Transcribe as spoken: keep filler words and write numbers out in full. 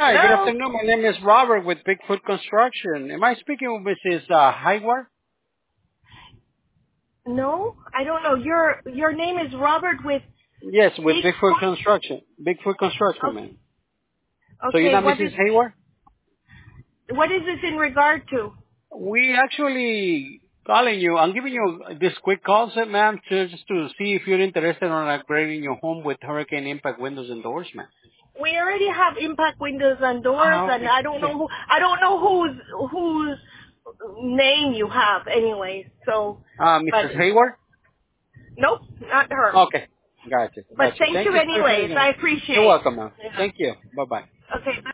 Hi, good Hello? afternoon. My name is Robert with Bigfoot Construction. Am I speaking with Missus Uh, Hayward? No, I don't know. Your your name is Robert with Yes, with Bigfoot Bigfoot? Construction. Bigfoot Construction, man. Okay. So you're Okay, not what is Missus Hayward? what is this in regard to? We actually calling you. I'm giving you this quick call, sir, ma'am, to, just to see if you're interested on upgrading your home with Hurricane Impact windows and doors, ma'am. We already have impact windows and doors, Ah, and okay. I don't know Okay. who I don't know whose whose name you have, anyways. So, Uh, but Missus Hayward? nope, not her. Okay. Gotcha. But Gotcha. thank Thank you you, sir, for anyways. your I time. You're appreciate. welcome, ma'am. Yeah. Thank you. Bye-bye. Okay.